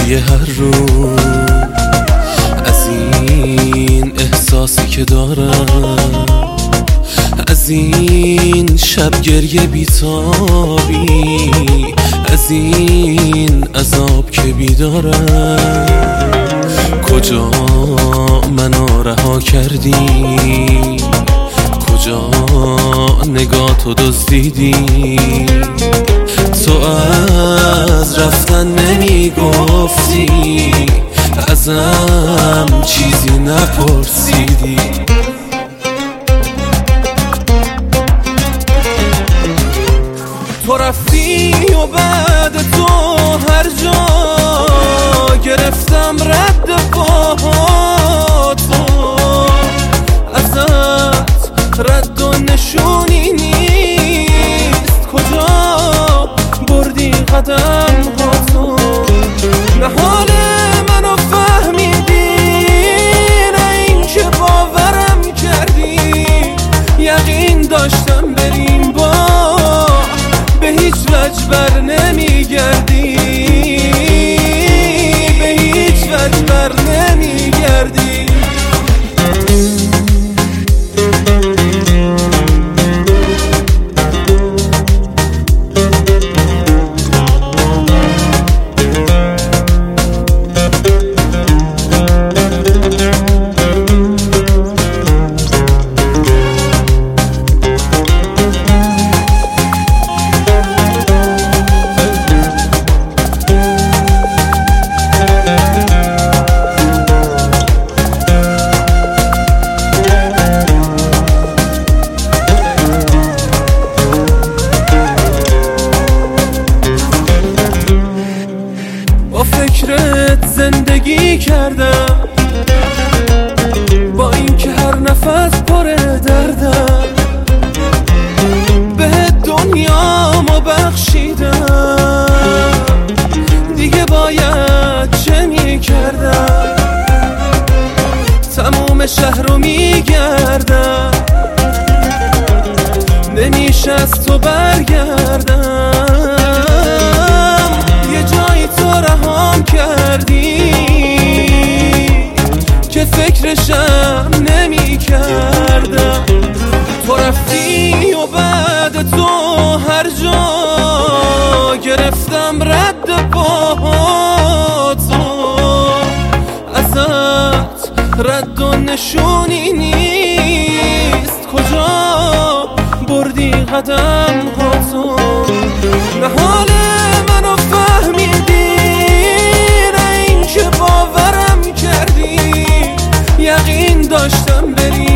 توی هر روز از این احساسی که دارم، از این شب گریه بیتابی، از این عذاب که بیدارم. کجا منو رها کردی، کجا نگاهتو دزدیدی، تو از رفتن نمیگفتی، ازم چیزی نپرسیدی. تو رفتی و بعد تو هر جا گرفتم رد پاهاتو، ازت رد و نشونی نیست، کجا بردی قدم هاتو. نه حال منو فهمیدی، نه این که باورم کردی، یقین داشتم بریم با به هیچ وجه بر نمیگردی، به هیچ وجه بر نمیگردی. با فکرت زندگی کردم، با اینکه هر نفس پر دردم، به دنیامو بخشیدم، دیگه باید چه میکردم؟ تموم شهر رو میگردم، نمیشه از تو برگردم. یه جایی تو رهام کردی که فکرشم نمی کردم. تو رفتی و بعد تو هر جا گرفتم رد پاهاتو، ازت رد و نشونی نیست، کجا بردی قدم هاتو. نه حال منو فهمیدی، نه این که باورم کردی، یقین داشتم بریم